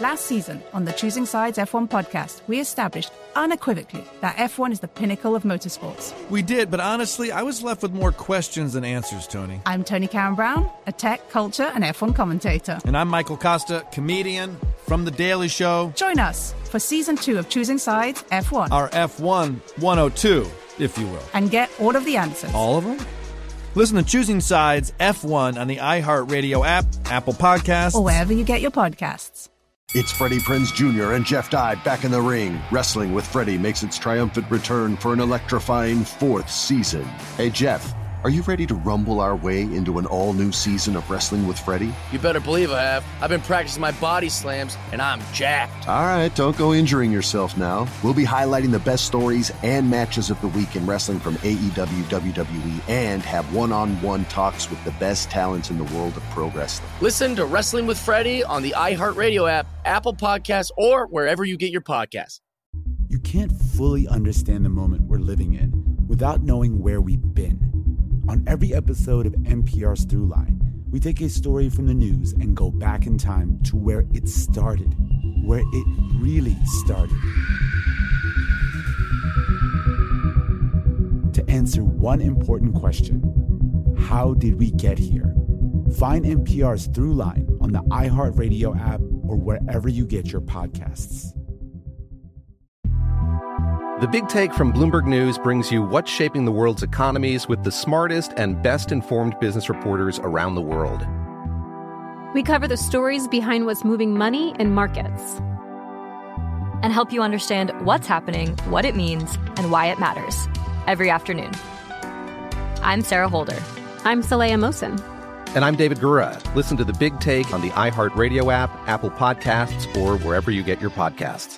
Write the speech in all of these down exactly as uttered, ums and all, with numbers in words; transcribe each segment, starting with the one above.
Last season, on the Choosing Sides F one podcast, we established unequivocally that F one is the pinnacle of motorsports. We did, but honestly, I was left with more questions than answers, Tony. I'm Tony Karen Brown, a tech, culture, and F one commentator. And I'm Michael Costa, comedian from The Daily Show. Join us for season two of Choosing Sides F one. Our F one one oh two, if you will. And get all of the answers. All of them? Listen to Choosing Sides F one on the iHeartRadio app, Apple Podcasts, or wherever you get your podcasts. It's Freddie Prinze Junior and Jeff Dye back in the ring. Wrestling with Freddie makes its triumphant return for an electrifying fourth season. Hey, Jeff, are you ready to rumble our way into an all-new season of Wrestling with Freddie? You better believe I have. I've been practicing my body slams, and I'm jacked. All right, don't go injuring yourself now. We'll be highlighting the best stories and matches of the week in wrestling from A E W, W W E, and have one-on-one talks with the best talents in the world of pro wrestling. Listen to Wrestling with Freddie on the iHeartRadio app, Apple Podcasts, or wherever you get your podcasts. You can't fully understand the moment we're living in without knowing where we've been. On every episode of N P R's Throughline, we take a story from the news and go back in time to where it started, where it really started. To answer one important question, how did we get here? Find N P R's Throughline on the iHeartRadio app or wherever you get your podcasts. The Big Take from Bloomberg News brings you what's shaping the world's economies with the smartest and best-informed business reporters around the world. We cover the stories behind what's moving money and markets, and help you understand what's happening, what it means, and why it matters every afternoon. I'm Sarah Holder. I'm Saleha Mohsin. And I'm David Gura. Listen to The Big Take on the iHeartRadio app, Apple Podcasts, or wherever you get your podcasts.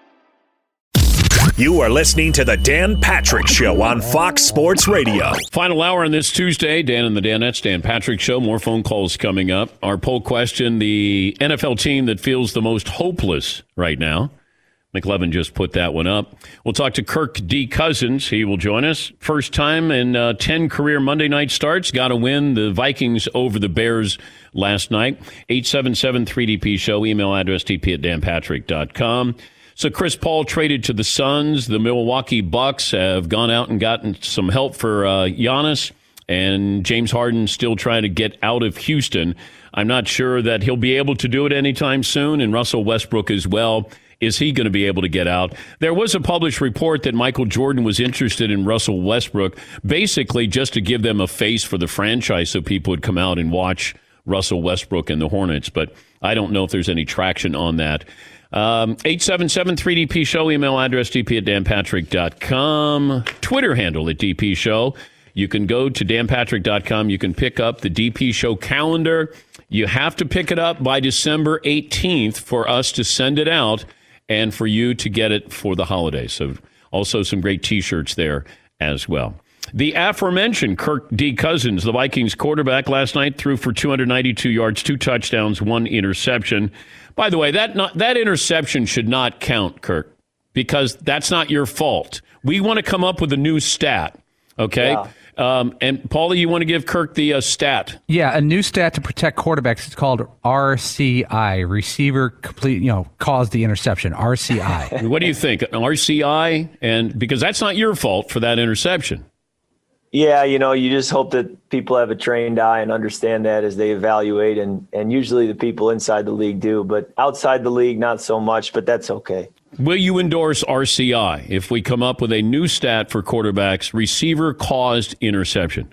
You are listening to The Dan Patrick Show on Fox Sports Radio. Final hour on this Tuesday. Dan and the Danettes, Dan Patrick Show. More phone calls coming up. Our poll question, the N F L team that feels the most hopeless right now. McLevin just put that one up. We'll talk to Kirk D. Cousins. He will join us. First time in uh, ten career Monday night starts. Got to win the Vikings over the Bears last night. eight seven seven three D P show. Email address d p at dan patrick dot com. So Chris Paul traded to the Suns. The Milwaukee Bucks have gone out and gotten some help for uh, Giannis, and James Harden still trying to get out of Houston. I'm not sure that he'll be able to do it anytime soon, and Russell Westbrook as well. Is he going to be able to get out? There was a published report that Michael Jordan was interested in Russell Westbrook, basically just to give them a face for the franchise so people would come out and watch Russell Westbrook and the Hornets, but I don't know if there's any traction on that. Um, eight seven seven three D P show, email address d p at dan patrick dot com, Twitter handle at D P show. You can go to dan patrick dot com. You can pick up the D P show calendar. You have to pick it up by December eighteenth for us to send it out and for you to get it for the holidays. So also some great T-shirts there as well. The aforementioned Kirk D. Cousins, the Vikings quarterback, last night threw for two hundred ninety-two yards, two touchdowns, one interception. By the way, that not, that interception should not count, Kirk, because that's not your fault. We want to come up with a new stat, okay? Yeah. Um, and, Paulie, you want to give Kirk the uh, stat? Yeah, a new stat to protect quarterbacks. It's called R C I, receiver complete, you know, caused the interception, R C I. What do you think? An R C I? And because that's not your fault for that interception. Yeah, you know, you just hope that people have a trained eye and understand that as they evaluate, and, and usually the people inside the league do, but outside the league, not so much, but that's okay. Will you endorse R C I if we come up with a new stat for quarterbacks, receiver-caused interception?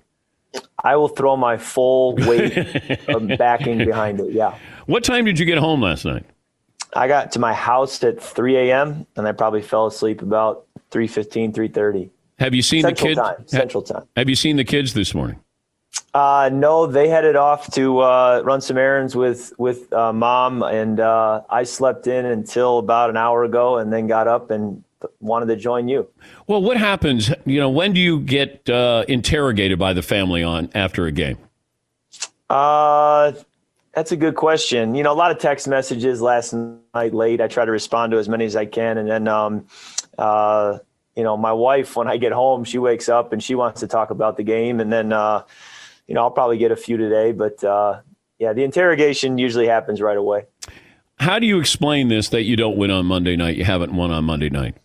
I will throw my full weight of backing behind it, yeah. What time did you get home last night? I got to my house at three a.m., and I probably fell asleep about three fifteen, three thirty. Have you seen Central the kids? Time, Central Time. Have you seen the kids this morning? Uh, no, they headed off to uh, run some errands with with uh, mom, and uh, I slept in until about an hour ago, and then got up and wanted to join you. Well, what happens? You know, when do you get uh, interrogated by the family on after a game? Uh, that's a good question. You know, a lot of text messages last night late. I try to respond to as many as I can, and then um, uh. You know, my wife, when I get home, she wakes up and she wants to talk about the game. And then, uh, you know, I'll probably get a few today. But, uh, yeah, the interrogation usually happens right away. How do you explain this, that you don't win on Monday night? You haven't won on Monday night.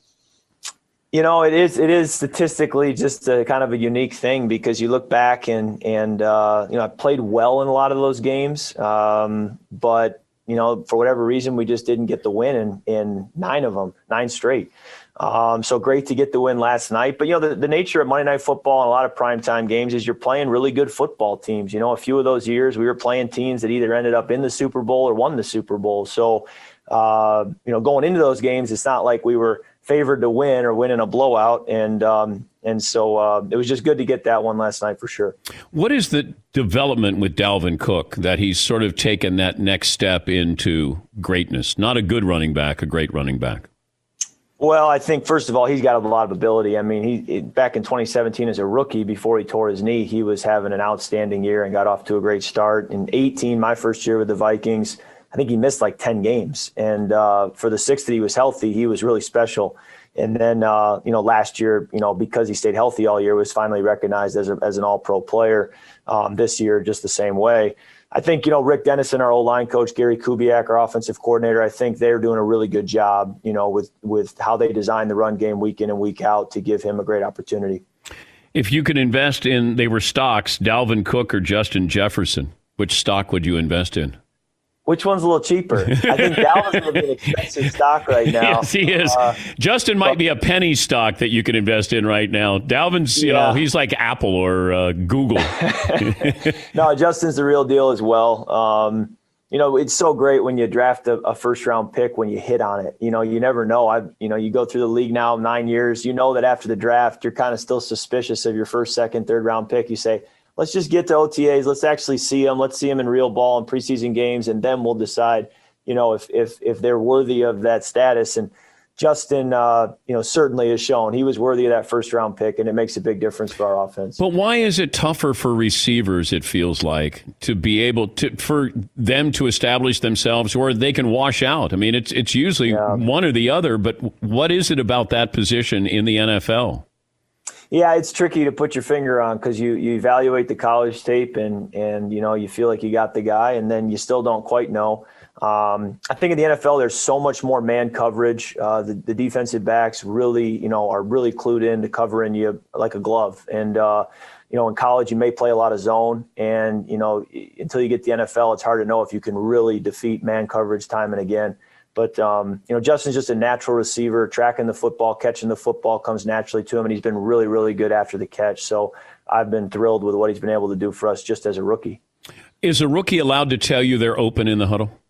You know, it is it is statistically just a kind of a unique thing because you look back and, and uh, you know, I played well in a lot of those games. Um, but, you know, for whatever reason, we just didn't get the win in, in nine of them, nine straight. Um, so great to get the win last night. But, you know, the, the nature of Monday Night Football and a lot of primetime games is you're playing really good football teams. You know, a few of those years we were playing teams that either ended up in the Super Bowl or won the Super Bowl. So, uh, you know, going into those games, it's not like we were favored to win or win in a blowout. And um, and so uh, it was just good to get that one last night for sure. What is the development with Dalvin Cook that he's sort of taken that next step into greatness? Not a good running back, a great running back. Well, I think, first of all, he's got a lot of ability. I mean, he back in twenty seventeen as a rookie, before he tore his knee, he was having an outstanding year and got off to a great start. In eighteen, my first year with the Vikings, I think he missed like ten games. And uh, for the six that he was healthy, he was really special. And then, uh, you know, last year, you know, because he stayed healthy all year, was finally recognized as, a, as an all-pro player. Um, this year, just the same way. I think, you know, Rick Dennison, our O-line coach, Gary Kubiak, our offensive coordinator, I think they're doing a really good job, you know, with, with how they design the run game week in and week out to give him a great opportunity. If you could invest in, they were stocks, Dalvin Cook or Justin Jefferson, which stock would you invest in? Which one's a little cheaper? I think Dalvin's going to be an expensive stock right now. Yes, he is. Uh, Justin might but, be a penny stock that you can invest in right now. Dalvin's, you yeah. know, he's like Apple or uh, Google. No, Justin's the real deal as well. Um, you know, it's so great when you draft a, a first-round pick when you hit on it. You know, you never know. I, you know, you go through the league now nine years. You know that after the draft, you're kind of still suspicious of your first, second, third-round pick. You say, let's just get to O T As. Let's actually see them. Let's see them in real ball and preseason games, and then we'll decide, you know, if if if they're worthy of that status. And Justin, uh, you know, certainly has shown he was worthy of that first round pick, and it makes a big difference for our offense. But why is it tougher for receivers? It feels like to be able to for them to establish themselves, or they can wash out. I mean, it's it's usually yeah. one or the other. But what is it about that position in the N F L? Yeah, it's tricky to put your finger on because you, you evaluate the college tape and, and, you know, you feel like you got the guy and then you still don't quite know. Um, I think in the N F L, there's so much more man coverage. Uh, the, the defensive backs really, you know, are really clued in to covering you like a glove. And, uh, you know, in college, you may play a lot of zone. And, you know, until you get the N F L, it's hard to know if you can really defeat man coverage time and again. But, um, you know, Justin's just a natural receiver, tracking the football, catching the football comes naturally to him, and he's been really, really good after the catch. So I've been thrilled with what he's been able to do for us just as a rookie. Is a rookie allowed to tell you they're open in the huddle?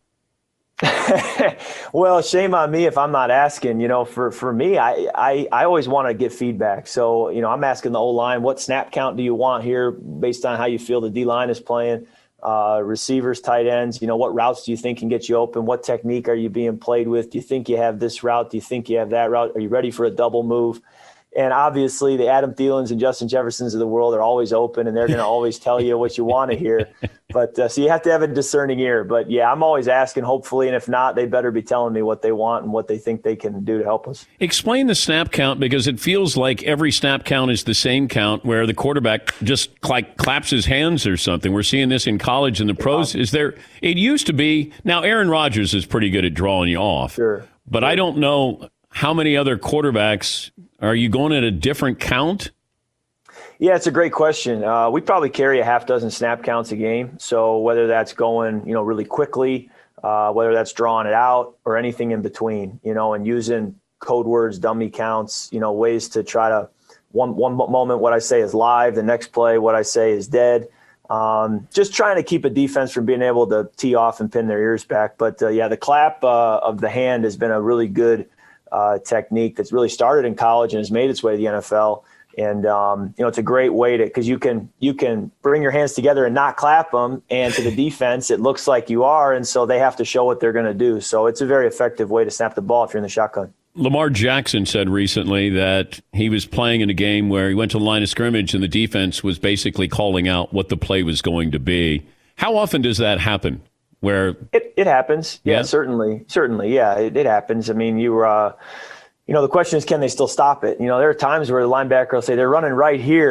Well, shame on me if I'm not asking. You know, for, for me, I, I, I always want to get feedback. So, you know, I'm asking the O-line, what snap count do you want here based on how you feel the D-line is playing? Uh, receivers, tight ends, you know, what routes do you think can get you open? What technique are you being played with? Do you think you have this route? Do you think you have that route? Are you ready for a double move? And obviously the Adam Thielens and Justin Jeffersons of the world are always open and they're going to always tell you what you want to hear. But uh, so you have to have a discerning ear. But yeah, I'm always asking, hopefully. And if not, they better be telling me what they want and what they think they can do to help us. Explain the snap count, because it feels like every snap count is the same count where the quarterback just like claps his hands or something. We're seeing this in college and the pros. Yeah. Is there, it used to be, now Aaron Rodgers is pretty good at drawing you off. Sure. But sure. I don't know how many other quarterbacks. Are you going at a different count? Yeah, it's a great question. Uh, we probably carry a half dozen snap counts a game. So whether that's going, you know, really quickly, uh, whether that's drawing it out or anything in between, you know, and using code words, dummy counts, you know, ways to try to one, one moment what I say is live, the next play what I say is dead. Um, just trying to keep a defense from being able to tee off and pin their ears back. But uh, yeah, the clap uh, of the hand has been a really good Uh, technique that's really started in college and has made its way to the N F L. And, um, you know, it's a great way to, because you can you can bring your hands together and not clap them. And to the defense, it looks like you are. And so they have to show what they're going to do. So it's a very effective way to snap the ball if you're in the shotgun. Lamar Jackson said recently that he was playing in a game where he went to the line of scrimmage and the defense was basically calling out what the play was going to be. How often does that happen? Where it, it happens. Yeah, yeah, certainly. Certainly. Yeah, it, it happens. I mean, you uh, you know, the question is, can they still stop it? You know, there are times where the linebacker will say they're running right here.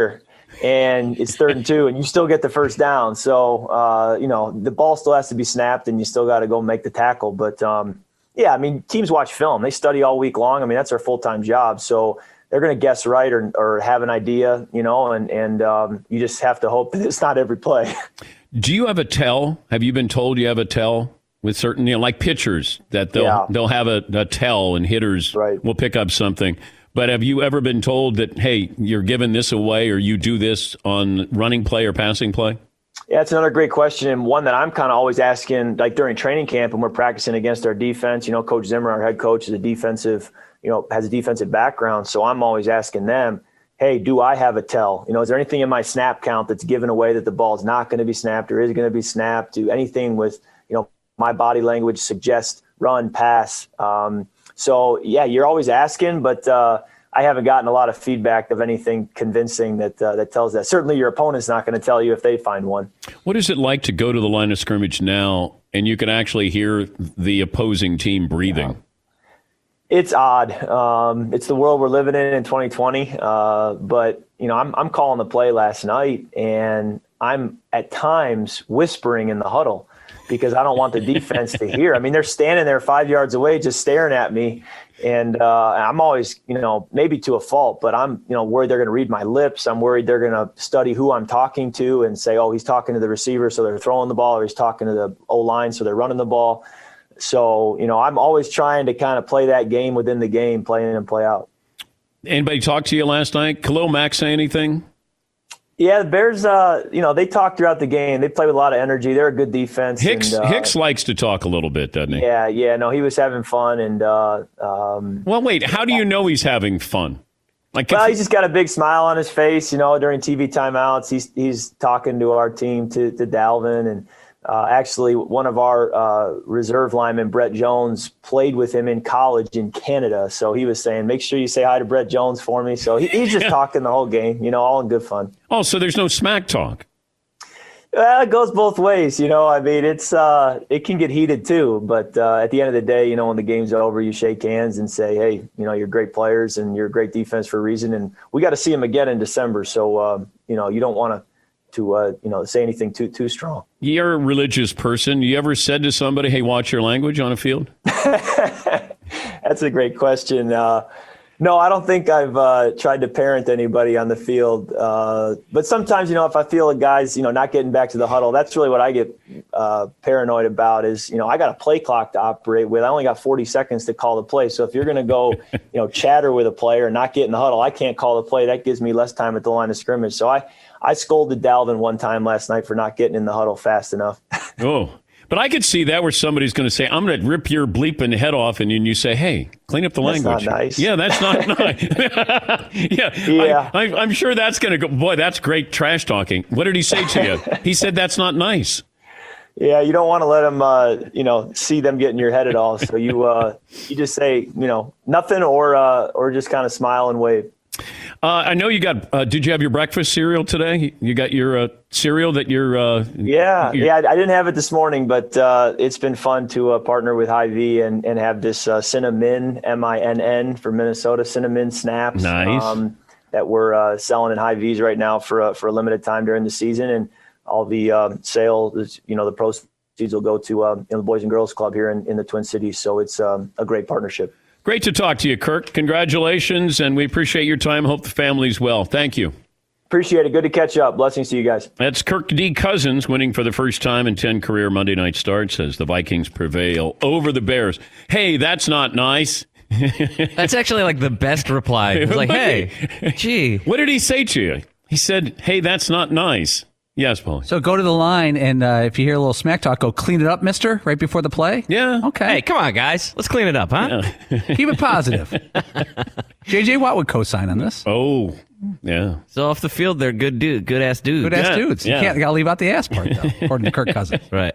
and it's third and two, and you still get the first down. So, uh, you know, the ball still has to be snapped, and you still got to go make the tackle. But, um, yeah, I mean, teams watch film. They study all week long. I mean, that's their full-time job. So they're going to guess right or, or have an idea, you know, and, and um, you just have to hope that it's not every play. Do you have a tell? Have you been told you have a tell with certain, you know, like pitchers, that they'll Yeah. they'll have a, a tell and hitters Right. will pick up something? But have you ever been told that, hey, you're giving this away or you do this on running play or passing play? Yeah, it's another great question, and one that I'm kind of always asking, like during training camp when we're practicing against our defense. You know, Coach Zimmer, our head coach, is a defensive, you know, has a defensive background. So I'm always asking them, hey, do I have a tell? You know, is there anything in my snap count that's given away that the ball is not going to be snapped or is going to be snapped? Do anything with, you know, my body language suggest run, pass? Um, so, yeah, you're always asking, but uh, I haven't gotten a lot of feedback of anything convincing that uh, that tells that. Certainly your opponent's not going to tell you if they find one. What is it like to go to the line of scrimmage now and you can actually hear the opposing team breathing? Yeah. It's odd. Um, it's the world we're living in in twenty twenty. Uh, but, you know, I'm, I'm calling the play last night, and I'm at times whispering in the huddle because I don't want the defense to hear. I mean, they're standing there five yards away just staring at me. And uh, I'm always, you know, maybe to a fault, but I'm, you know, worried they're going to read my lips. I'm worried they're going to study who I'm talking to and say, oh, he's talking to the receiver, so they're throwing the ball, or he's talking to the O-line, so they're running the ball. So, you know, I'm always trying to kind of play that game within the game, play in and play out. Anybody talk to you last night? Khalil Mack say anything? Yeah, the Bears, uh, you know, they talk throughout the game. They play with a lot of energy. They're a good defense. Hicks and, uh, Hicks likes to talk a little bit, doesn't he? Yeah, yeah. No, he was having fun. And uh, um, well, wait, how do you know he's having fun? Like, well, he's just got a big smile on his face, you know, during T V timeouts. He's he's talking to our team, to, to Dalvin. And uh, actually, one of our uh, reserve linemen, Brett Jones, played with him in college in Canada. So he was saying, make sure you say hi to Brett Jones for me. So he, he's just yeah. talking the whole game, you know, all in good fun. Oh, so there's no smack talk. Well, it goes both ways, you know. I mean, it's uh, it can get heated too. But uh, at the end of the day, you know, when the game's over, you shake hands and say, hey, you know, you're great players and you're a great defense for a reason. And we got to see them again in December. So, uh, you know, you don't want to. to, uh, you know, say anything too too strong. You're a religious person. You ever said to somebody, hey, watch your language on a field? That's a great question. Uh, no, I don't think I've uh, tried to parent anybody on the field. Uh, but sometimes, you know, if I feel a guy's, you know, not getting back to the huddle, that's really what I get uh, paranoid about is, you know, I got a play clock to operate with. I only got forty seconds to call the play. So if you're going to go, you know, chatter with a player and not get in the huddle, I can't call the play. That gives me less time at the line of scrimmage. So I, I scolded Dalvin one time last night for not getting in the huddle fast enough. Oh, but I could see that where somebody's going to say, I'm going to rip your bleeping head off. And then you say, hey, clean up the that's language. Not nice. Yeah, that's not nice. yeah. yeah. I, I, I'm sure that's going to go. Boy, that's great trash talking. What did he say to you? He said, that's not nice. Yeah, you don't want to let them, uh, you know, see them get in your head at all. So you uh, you just say, you know, nothing or uh, or just kind of smile and wave. Uh, I know you got. Uh, did you have your breakfast cereal today? You got your uh, cereal that you're. Uh, yeah, you're... yeah. I didn't have it this morning, but uh, it's been fun to uh, partner with Hy-Vee and, and have this uh, Cinnamon, M I N N for Minnesota, Cinnamon Snaps. Nice. Um, that we're uh, selling in Hy-Vees right now for uh, for a limited time during the season, and all the um, sales, you know, the proceeds will go to uh, you know, the Boys and Girls Club here in, in the Twin Cities. So it's um, a great partnership. Great to talk to you, Kirk. Congratulations, and we appreciate your time. Hope the family's well. Thank you. Appreciate it. Good to catch up. Blessings to you guys. That's Kirk D. Cousins winning for the first time in ten career Monday night starts as the Vikings prevail over the Bears. Hey, that's not nice. That's actually like the best reply. It's like, hey, gee. What did he say to you? He said, hey, that's not nice. Yes, Paul. So go to the line, and uh, if you hear a little smack talk, go clean it up, mister, right before the play? Yeah. Okay. Hey, come on, guys. Let's clean it up, huh? Yeah. Keep it positive. J J Watt would co-sign on this. Oh, yeah. So off the field, they're good dude, good-ass dudes. Good-ass yeah. dudes. You yeah. can't, you got to leave out the ass part, though, according to Kirk Cousins. Right.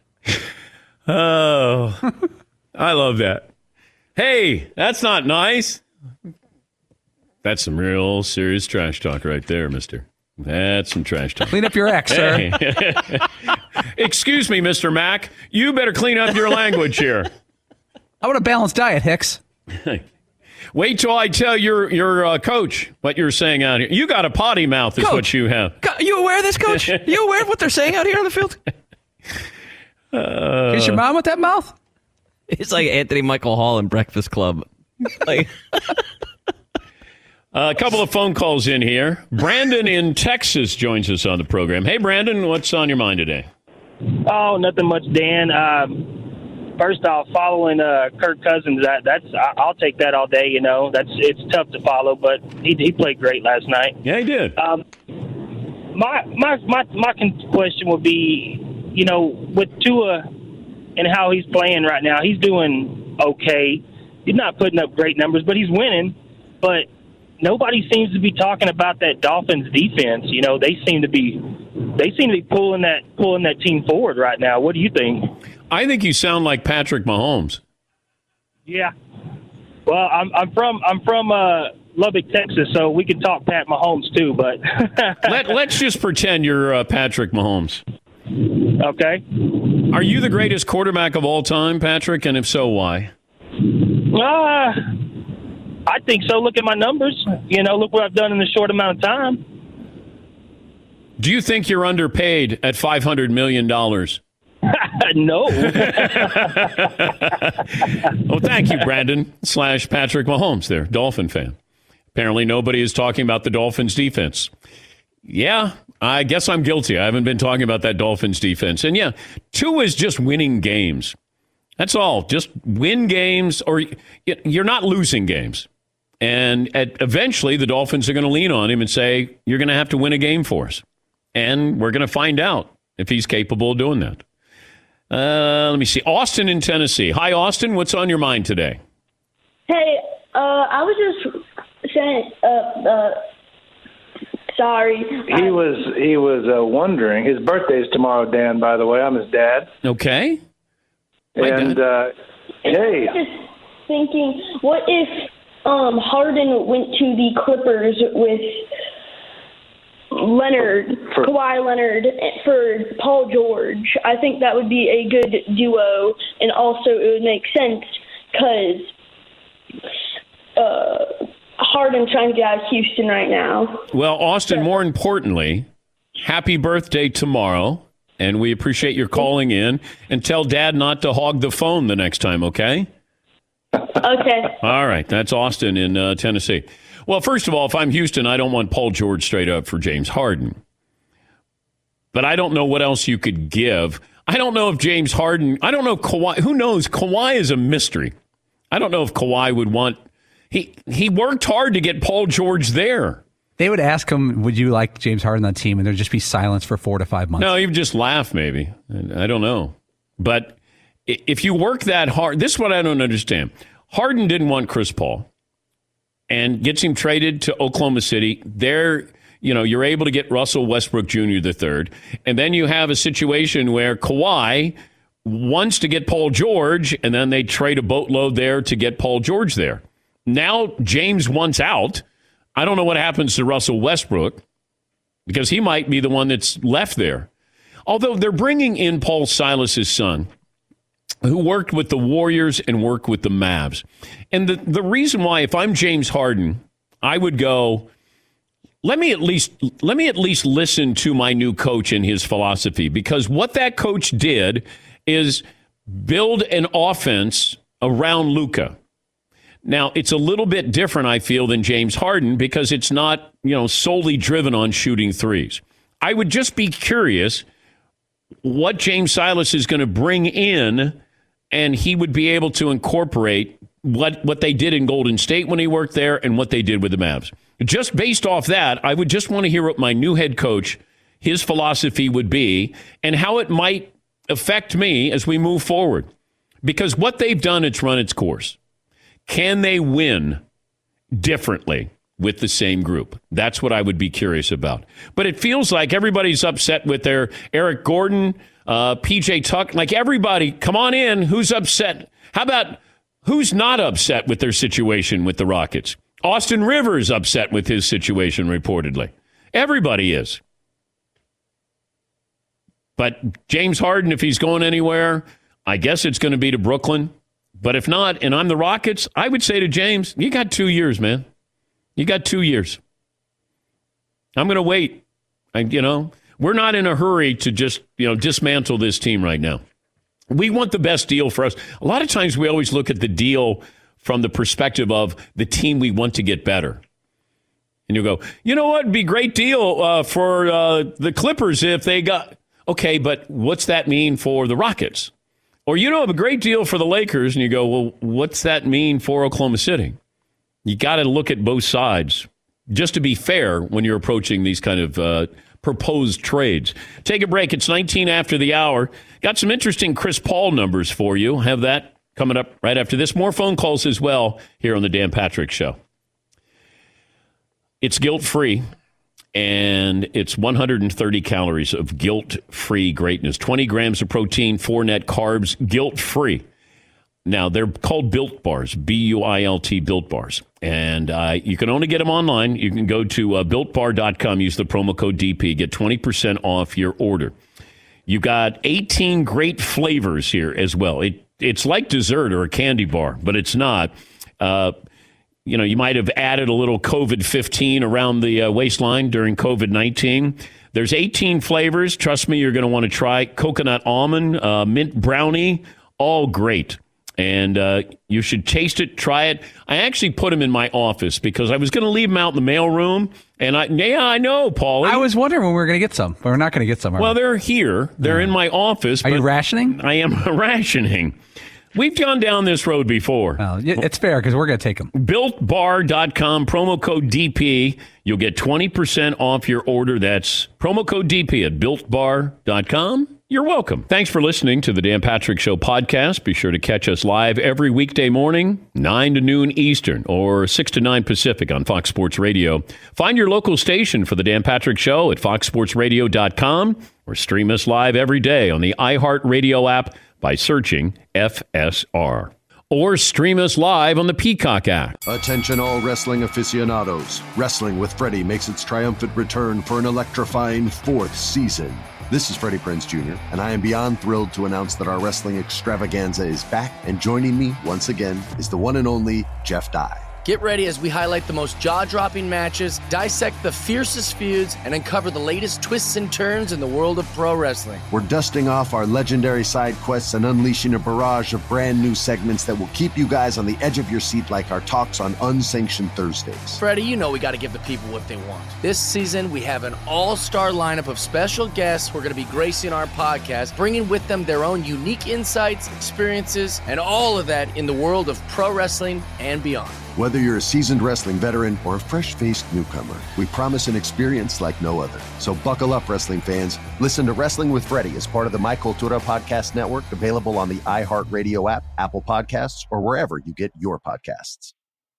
Oh, I love that. Hey, that's not nice. That's some real serious trash talk right there, mister. That's some trash talk. Clean up your act, sir. Hey. Excuse me, Mister Mack. You better clean up your language here. I want a balanced diet, Hicks. Wait till I tell your your uh, coach what you're saying out here. You got a potty mouth is Coach, what you have. Co- you aware of this, Coach? You aware of what they're saying out here on the field? Uh, Is your mom with that mouth? It's like Anthony Michael Hall in Breakfast Club. Like, a couple of phone calls in here. Brandon in Texas joins us on the program. Hey, Brandon, what's on your mind today? Oh, nothing much, Dan. Um, First off, following uh, Kirk Cousins, that that's I- I'll take that all day. You know, that's it's tough to follow, but he he played great last night. Yeah, he did. Um, my my my my question would be, you know, with Tua and how he's playing right now, he's doing okay. He's not putting up great numbers, but he's winning. But nobody seems to be talking about that Dolphins defense. You know, they seem to be they seem to be pulling that pulling that team forward right now. What do you think? I think you sound like Patrick Mahomes. Yeah. Well, I'm I'm from I'm from uh, Lubbock, Texas, so we can talk Pat Mahomes too. But Let let's just pretend you're uh, Patrick Mahomes. Okay. Are you the greatest quarterback of all time, Patrick? And if so, why? Uh, I think so. Look at my numbers. You know, look what I've done in a short amount of time. Do you think you're underpaid at five hundred million dollars? No. Well, thank you, Brandon slash Patrick Mahomes there, Dolphin fan. Apparently nobody is talking about the Dolphins defense. Yeah, I guess I'm guilty. I haven't been talking about that Dolphins defense. And yeah, two is just winning games. That's all. Just win games, or you're not losing games. And at, eventually the Dolphins are going to lean on him and say, you're going to have to win a game for us. And we're going to find out if he's capable of doing that. Uh, let me see. Austin in Tennessee. Hi, Austin. What's on your mind today? Hey, uh, I was just saying, uh, uh, sorry. He was he was uh, wondering. His birthday's tomorrow, Dan, by the way. I'm his dad. Okay. And, uh, hey. I was just thinking, what if um, Harden went to the Clippers with Leonard, for, Kawhi Leonard, for Paul George? I think that would be a good duo, and also it would make sense because uh, Harden's trying to get out of Houston right now. Well, Austin, more importantly, happy birthday tomorrow, and we appreciate your calling in, and tell Dad not to hog the phone the next time, okay? Okay. All right, that's Austin in uh, Tennessee. Well, first of all, if I'm Houston, I don't want Paul George straight up for James Harden. But I don't know what else you could give. I don't know if James Harden, I don't know Kawhi. Who knows? Kawhi is a mystery. I don't know if Kawhi would want, he, he worked hard to get Paul George there. They would ask him, would you like James Harden on the team? And there'd just be silence for four to five months. No, he would just laugh maybe. I don't know. But if you work that hard, this is what I don't understand. Harden didn't want Chris Paul and gets him traded to Oklahoma City. There, you know, you're able to get Russell Westbrook Junior the third. And then you have a situation where Kawhi wants to get Paul George, and then they trade a boatload there to get Paul George there. Now James wants out. I don't know what happens to Russell Westbrook because he might be the one that's left there. Although they're bringing in Paul Silas's son, who worked with the Warriors and worked with the Mavs. And the, the reason why, if I'm James Harden, I would go, let me at least let me at least listen to my new coach and his philosophy, because what that coach did is build an offense around Luka. Now, it's a little bit different, I feel, than James Harden, because it's not, you know, solely driven on shooting threes. I would just be curious what James Silas is going to bring in, and he would be able to incorporate what, what they did in Golden State when he worked there and what they did with the Mavs. Just based off that, I would just want to hear what my new head coach, his philosophy would be, and how it might affect me as we move forward. Because what they've done, it's run its course. Can they win differently with the same group? That's what I would be curious about. But it feels like everybody's upset with their Eric Gordon, uh, P J Tuck. Like everybody, come on in. Who's upset? How about who's not upset with their situation with the Rockets? Austin Rivers upset with his situation, reportedly. Everybody is. But James Harden, if he's going anywhere, I guess it's going to be to Brooklyn. But if not, and I'm the Rockets, I would say to James, you got two years, man. You got two years. I'm going to wait. I, you know, we're not in a hurry to just, you know, dismantle this team right now. We want the best deal for us. A lot of times we always look at the deal from the perspective of the team we want to get better. And you go, you know what? It'd be a great deal uh, for uh, the Clippers if they got... Okay, but what's that mean for the Rockets? Or you know, a great deal for the Lakers, and you go, well, what's that mean for Oklahoma City? You got to look at both sides, just to be fair when you're approaching these kind of uh, proposed trades. Take a break. It's nineteen after the hour. Got some interesting Chris Paul numbers for you. Have that coming up right after this. More phone calls as well here on the Dan Patrick Show. It's guilt-free, and it's one hundred thirty calories of guilt-free greatness. twenty grams of protein, four net carbs, guilt-free. Now, they're called Built Bars, B U I L T, Built Bars. And uh, you can only get them online. You can go to uh, built bar dot com, use the promo code D P, get twenty percent off your order. You've got eighteen great flavors here as well. It It's like dessert or a candy bar, but it's not. Uh, you know, you might have added a little COVID fifteen around the uh, waistline during COVID nineteen. There's eighteen flavors. Trust me, you're going to want to try coconut almond, uh, mint brownie, all great. And uh, you should taste it, try it. I actually put them in my office because I was going to leave them out in the mailroom. And I, yeah, I know, Paul. I was wondering when we were going to get some, but we're not going to get some. Well, they're here. They're yeah. in my office. Are you rationing? I am rationing. We've gone down this road before. Well, it's fair because we're going to take them. built bar dot com, promo code D P. You'll get twenty percent off your order. That's promo code D P at built bar dot com. You're welcome. Thanks for listening to the Dan Patrick Show podcast. Be sure to catch us live every weekday morning, nine to noon Eastern or six to nine Pacific on Fox Sports Radio. Find your local station for the Dan Patrick Show at fox sports radio dot com or stream us live every day on the iHeartRadio app by searching F S R. Or stream us live on the Peacock app. Attention all wrestling aficionados. Wrestling with Freddie makes its triumphant return for an electrifying fourth season. This is Freddie Prinze Junior, and I am beyond thrilled to announce that our wrestling extravaganza is back, and joining me once again is the one and only Jeff Dye. Get ready as we highlight the most jaw-dropping matches, dissect the fiercest feuds, and uncover the latest twists and turns in the world of pro wrestling. We're dusting off our legendary side quests and unleashing a barrage of brand new segments that will keep you guys on the edge of your seat like our talks on Unsanctioned Thursdays. Freddie, you know we got to give the people what they want. This season, we have an all-star lineup of special guests who are going to be gracing our podcast, bringing with them their own unique insights, experiences, and all of that in the world of pro wrestling and beyond. Whether you're a seasoned wrestling veteran or a fresh-faced newcomer, we promise an experience like no other. So buckle up, wrestling fans. Listen to Wrestling with Freddie as part of the My Cultura Podcast Network, available on the iHeartRadio app, Apple Podcasts, or wherever you get your podcasts.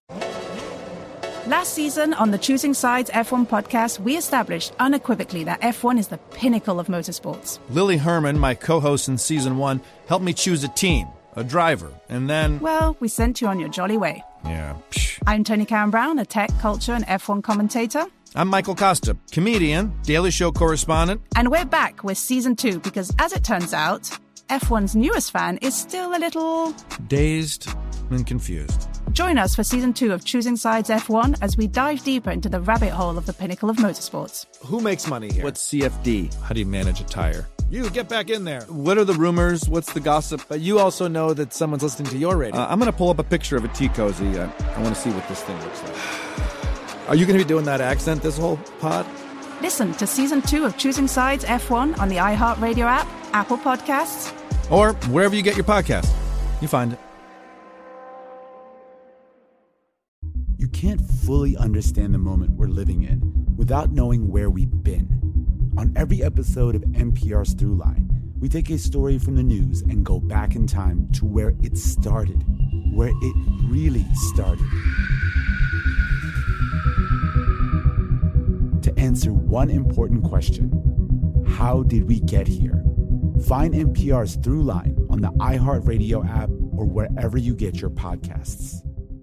Last season on the Choosing Sides F one podcast, we established unequivocally that F one is the pinnacle of motorsports. Lily Herman, my co-host in season one, helped me choose a team, a driver, and then... Well, we sent you on your jolly way. Yeah. Psh. I'm Tony Karen Brown, a tech, culture, and F one commentator. I'm Michael Costa, comedian, Daily Show correspondent. And we're back with season two because, as it turns out, F one's newest fan is still a little... dazed and confused. Join us for season two of Choosing Sides F one as we dive deeper into the rabbit hole of the pinnacle of motorsports. Who makes money here? What's C F D? How do you manage a tire? You, get back in there. What are the rumors? What's the gossip? But you also know that someone's listening to your radio. Uh, I'm going to pull up a picture of a T-Cozy. Uh, I want to see what this thing looks like. Are you going to be doing that accent this whole pod? Listen to season two of Choosing Sides F one on the iHeartRadio app, Apple Podcasts, or wherever you get your podcast. You find it. You can't fully understand the moment we're living in without knowing where we've been. On every episode of N P R's Throughline, we take a story from the news and go back in time to where it started, where it really started. To answer one important question, how did we get here? Find N P R's Throughline on the iHeartRadio app or wherever you get your podcasts.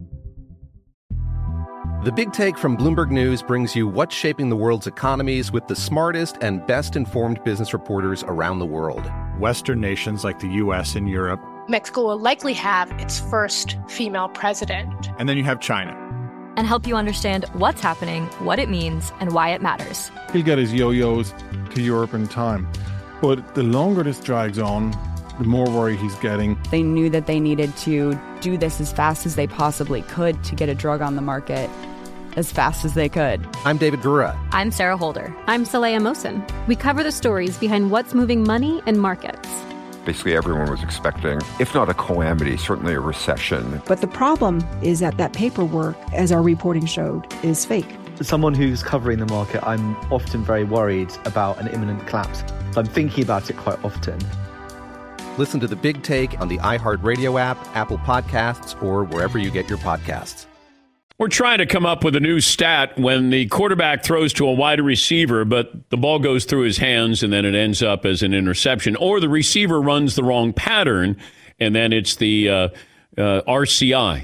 The Big Take from Bloomberg News brings you what's shaping the world's economies with the smartest and best-informed business reporters around the world. Western nations like the U S and Europe Mexico will likely have its first female president. And then you have China. And help you understand what's happening, what it means, and why it matters. He'll get his yo-yos to Europe in time. But the longer this drags on, the more worry he's getting. They knew that they needed to do this as fast as they possibly could to get a drug on the market as fast as they could. I'm David Gura. I'm Sarah Holder. I'm Saleha Mohsen. We cover the stories behind what's moving money and markets. Basically, everyone was expecting, if not a calamity, certainly a recession. But the problem is that that paperwork, as our reporting showed, is fake. As someone who's covering the market, I'm often very worried about an imminent collapse. So I'm thinking about it quite often. Listen to The Big Take on the iHeartRadio app, Apple Podcasts, or wherever you get your podcasts. We're trying to come up with a new stat when the quarterback throws to a wide receiver, but the ball goes through his hands and then it ends up as an interception, or the receiver runs the wrong pattern and then it's the uh, uh, R C I.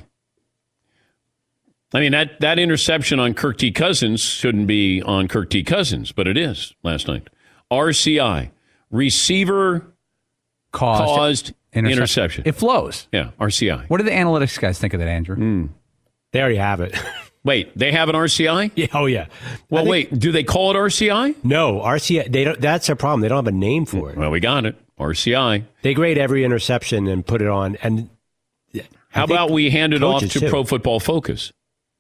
I mean, that, that interception on Kirk T. Cousins shouldn't be on Kirk T. Cousins, but it is last night. R C I, receiver caused, caused interception. interception. It flows. Yeah, R C I. What do the analytics guys think of that, Andrew? Mm. They already have it. Wait, they have an R C I? Yeah, oh, yeah. Well, think, wait, do they call it R C I? No, R C I, they don't, that's their problem. They don't have a name for it. Well, we got it. R C I. They grade every interception and put it on. And how about we hand it off to too. Pro Football Focus?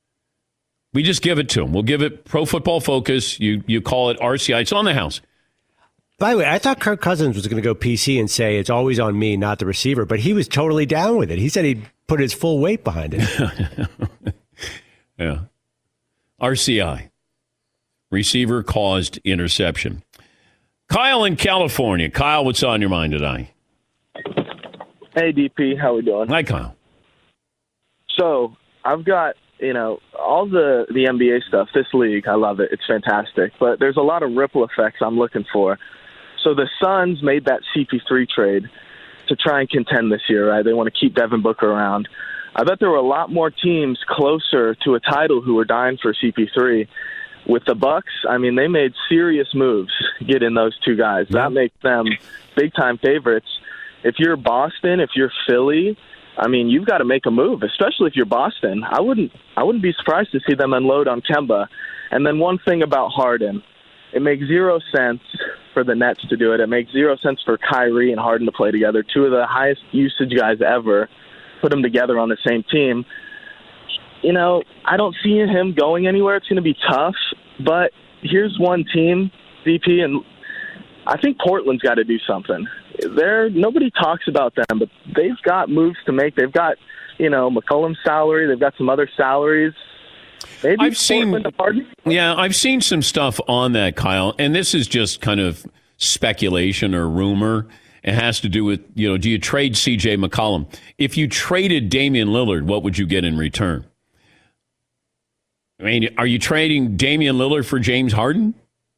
We just give it to them. We'll give it Pro Football Focus. You, you call it R C I. It's on the house. By the way, I thought Kirk Cousins was going to go P C and say it's always on me, not the receiver, but he was totally down with it. He said he'd put his full weight behind it. Yeah. R C I. Receiver caused interception. Kyle in California. Kyle, what's on your mind today? Hey, D P. How we doing? Hi, Kyle. So I've got, you know, all the, the N B A stuff, this league, I love it. It's fantastic. But there's a lot of ripple effects I'm looking for. So the Suns made that C P three trade to try and contend this year, right? They want to keep Devin Booker around. I bet there were a lot more teams closer to a title who were dying for C P three. With the Bucks, I mean, they made serious moves getting those two guys. That makes them big-time favorites. If you're Boston, if you're Philly, I mean, you've got to make a move, especially if you're Boston. I wouldn't I wouldn't be surprised to see them unload on Kemba. And then one thing about Harden. It makes zero sense for the Nets to do it. It makes zero sense for Kyrie and Harden to play together, two of the highest usage guys ever. Put them together on the same team. You know, I don't see him going anywhere. It's going to be tough. But here's one team, D P, and I think Portland's got to do something. They're, nobody talks about them, but they've got moves to make. They've got, you know, McCollum's salary. They've got some other salaries. Maybe I've seen, yeah, I've seen some stuff on that, Kyle, and this is just kind of speculation or rumor. It has to do with, you know, do you trade C J McCollum? If you traded Damian Lillard, what would you get in return? I mean, are you trading Damian Lillard for James Harden?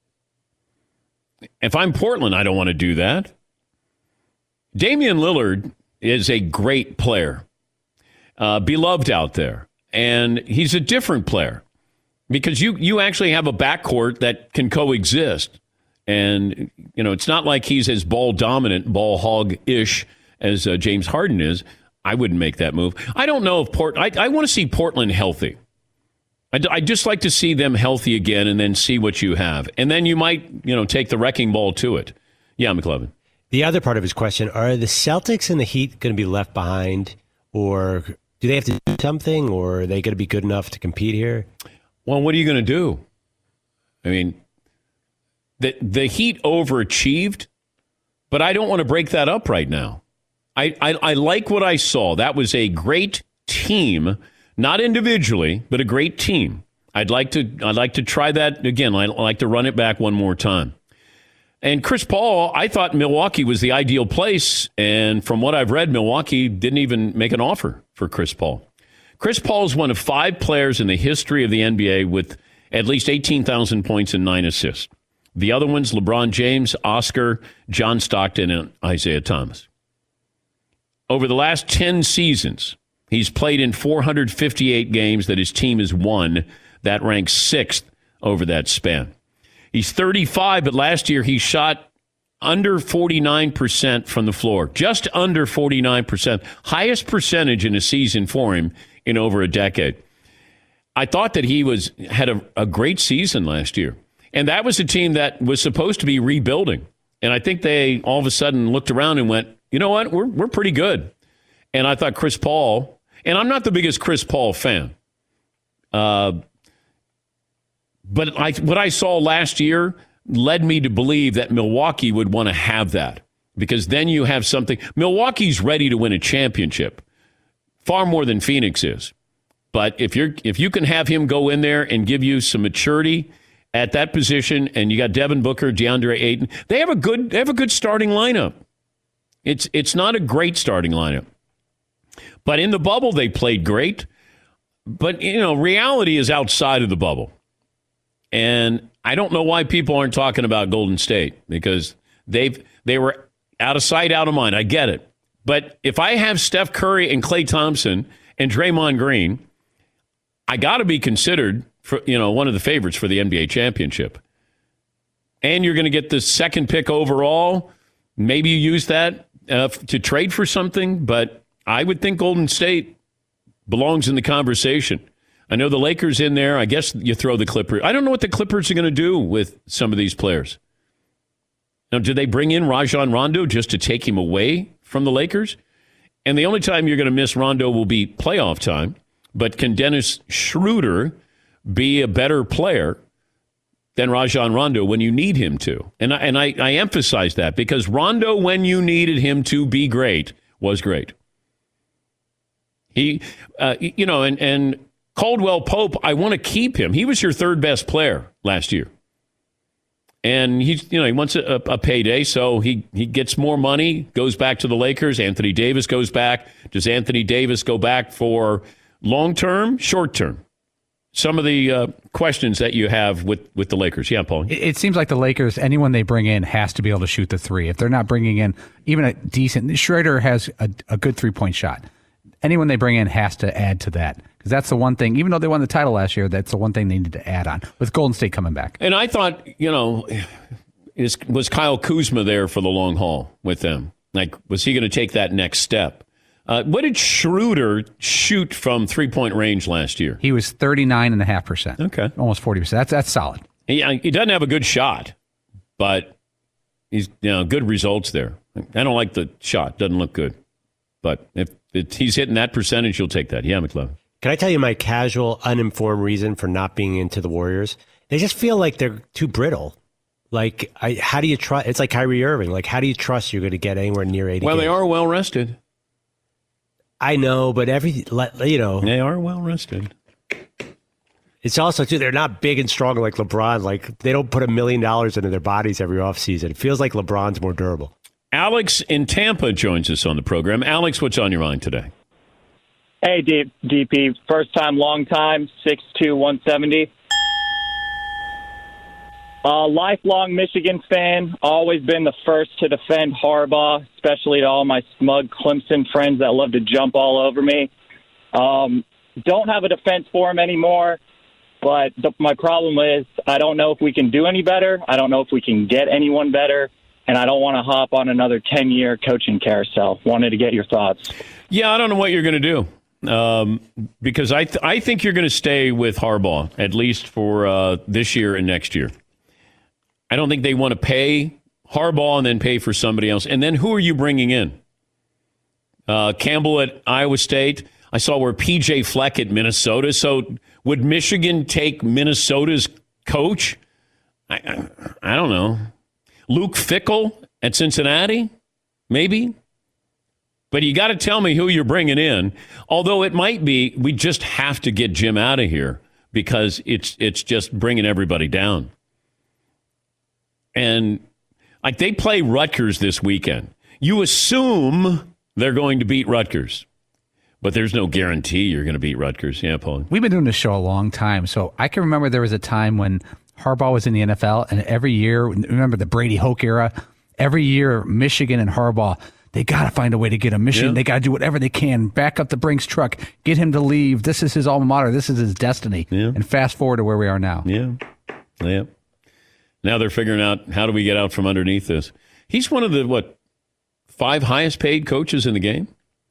If I'm Portland, I don't want to do that. Damian Lillard is a great player, uh, beloved out there, and he's a different player because you, you actually have a backcourt that can coexist. And, you know, it's not like he's as ball dominant, ball hog-ish as uh, James Harden is. I wouldn't make that move. I don't know if Port. I, I want to see Portland healthy. I'd, I'd just like to see them healthy again and then see what you have. And then you might, you know, take the wrecking ball to it. Yeah, McLevin. The other part of his question, are the Celtics and the Heat going to be left behind? Or do they have to do something? Or are they going to be good enough to compete here? Well, what are you going to do? I mean, the, the Heat overachieved, but I don't want to break that up right now. I, I, I like what I saw. That was a great team. Not individually, but a great team. I'd like to I'd like to try that again. I'd like to run it back one more time. And Chris Paul, I thought Milwaukee was the ideal place. And from what I've read, Milwaukee didn't even make an offer for Chris Paul. Chris Paul is one of five players in the history of the N B A with at least eighteen thousand points and nine assists. The other ones, LeBron James, Oscar, John Stockton, and Isaiah Thomas. Over the last ten seasons, he's played in four hundred fifty-eight games that his team has won. That ranks sixth over that span. He's thirty-five, but last year he shot under forty-nine percent from the floor, just under forty-nine percent, highest percentage in a season for him in over a decade. I thought that he was had a, a great season last year, and that was a team that was supposed to be rebuilding. And I think they all of a sudden looked around and went, you know what, we're we're pretty good. And I thought Chris Paul, and I'm not the biggest Chris Paul fan, uh, but I, what I saw last year led me to believe that Milwaukee would want to have that, because then you have something. Milwaukee's ready to win a championship, far more than Phoenix is. But if you're if you can have him go in there and give you some maturity at that position, and you got Devin Booker, DeAndre Ayton, they have a good they have a good starting lineup. It's it's not a great starting lineup, but in the bubble they played great. But you know, reality is outside of the bubble, and I don't know why people aren't talking about Golden State, because they've they were out of sight, out of mind. I get it, but if I have Steph Curry and Klay Thompson and Draymond Green, I got to be considered for, you know, one of the favorites for the N B A championship. And you're going to get the second pick overall. Maybe you use that uh, to trade for something, but I would think Golden State belongs in the conversation. I know the Lakers in there. I guess you throw the Clippers. I don't know what the Clippers are going to do with some of these players. Now, do they bring in Rajon Rondo just to take him away from the Lakers? And the only time you're going to miss Rondo will be playoff time. But can Dennis Schroeder be a better player than Rajon Rondo when you need him to? And I, and I, I emphasize that because Rondo, when you needed him to be great, was great. He, uh, you know, and, and Caldwell Pope, I want to keep him. He was your third best player last year. And he's, you know, he wants a, a payday, so he, he gets more money, goes back to the Lakers. Anthony Davis goes back. Does Anthony Davis go back for long-term, short-term? Some of the uh, questions that you have with, with the Lakers. Yeah, Paul. It, it seems like the Lakers, anyone they bring in has to be able to shoot the three. If they're not bringing in even a decent, Schroeder has a, a good three-point shot. Anyone they bring in has to add to that, because that's the one thing, even though they won the title last year, that's the one thing they need to add on with Golden State coming back. And I thought, you know, is, was Kyle Kuzma there for the long haul with them? Like, was he going to take that next step? Uh, what did Schroeder shoot from three-point range last year? He was thirty-nine point five percent. Okay. Almost forty percent. That's that's solid. He, he doesn't have a good shot, but he's, you know, good results there. I don't like the shot. Doesn't look good. But if, if he's hitting that percentage, you'll take that. Yeah, McLovin. Can I tell you my casual, uninformed reason for not being into the Warriors? They just feel like they're too brittle. Like, I, how do you trust? It's like Kyrie Irving. Like, how do you trust you're going to get anywhere near eighty Well, games? they are well rested. I know, but every, you know. They are well rested. It's also, too, they're not big and strong like LeBron. Like, they don't put a million dollars into their bodies every offseason. It feels like LeBron's more durable. Alex in Tampa joins us on the program. Alex, what's on your mind today? Hey, D- DP. First time, long time, six two, one seventy. Uh, lifelong Michigan fan. Always been the first to defend Harbaugh, especially to all my smug Clemson friends that love to jump all over me. Um, don't have a defense for him anymore, but the, my problem is I don't know if we can do any better. I don't know if we can get anyone better. And I don't want to hop on another ten-year coaching carousel. Wanted to get your thoughts. Yeah, I don't know what you're going to do um, because I th- I think you're going to stay with Harbaugh, at least for uh, this year and next year. I don't think they want to pay Harbaugh and then pay for somebody else. And then who are you bringing in? Uh, Campbell at Iowa State. I saw where P J Fleck at Minnesota. So would Michigan take Minnesota's coach? I, I, I don't know. Luke Fickell at Cincinnati, maybe. But you got to tell me who you're bringing in. Although it might be, we just have to get Jim out of here because it's it's just bringing everybody down. And like they play Rutgers this weekend. You assume they're going to beat Rutgers. But there's no guarantee you're going to beat Rutgers. Yeah, Paul. We've been doing this show a long time. So I can remember there was a time when Harbaugh was in the N F L, and every year, remember the Brady Hoke era? Every year, Michigan and Harbaugh, they got to find a way to get him. Michigan, yeah. They got to do whatever they can. Back up the Brinks truck. Get him to leave. This is his alma mater. This is his destiny. Yeah. And fast forward to where we are now. Yeah. Yeah. Now they're figuring out how do we get out from underneath this. He's one of the, what, five highest paid coaches in the game?